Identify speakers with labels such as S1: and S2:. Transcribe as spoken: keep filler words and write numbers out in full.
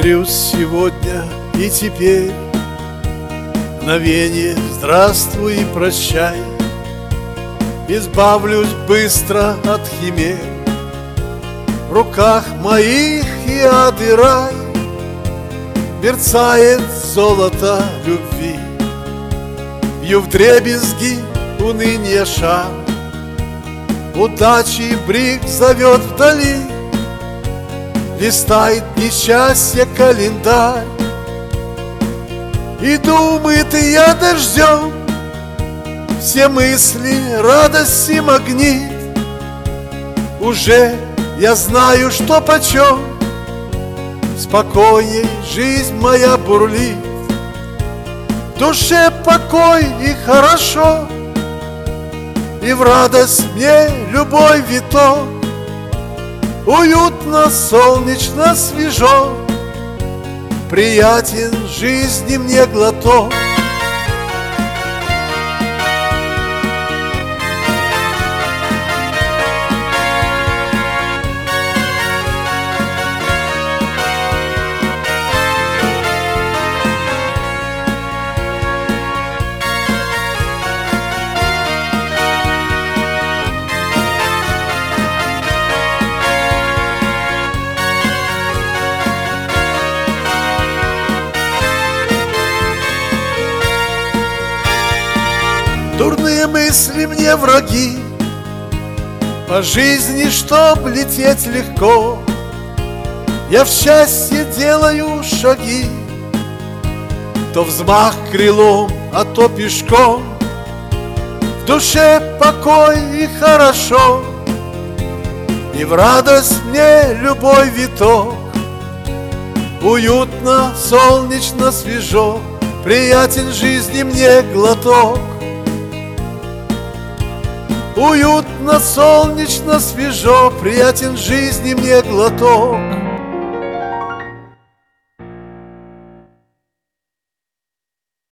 S1: Смирюсь сегодня и теперь, мгновенье здравствуй и прощай. Избавлюсь быстро от химер, в руках моих и ад и рай. Мерцает золото любви, бью вдребезги унынья шаг. Удачи брик зовет вдали, листает несчастье календарь. И думает я дождем, все мысли радости магнит. Уже я знаю, что почем, спокойней жизнь моя бурлит. В душе покой и хорошо, и в радость мне любой виток. Уютно, солнечно, свежо, приятен жизни мне глоток. Дурные мысли мне враги, по жизни, чтоб лететь легко, я в счастье делаю шаги, то взмах крылом, а то пешком. В душе покой и хорошо, и в радость мне любой виток. Уютно, солнечно, свежо, приятен жизни мне глоток. Уютно, солнечно, свежо, приятен жизни мне глоток.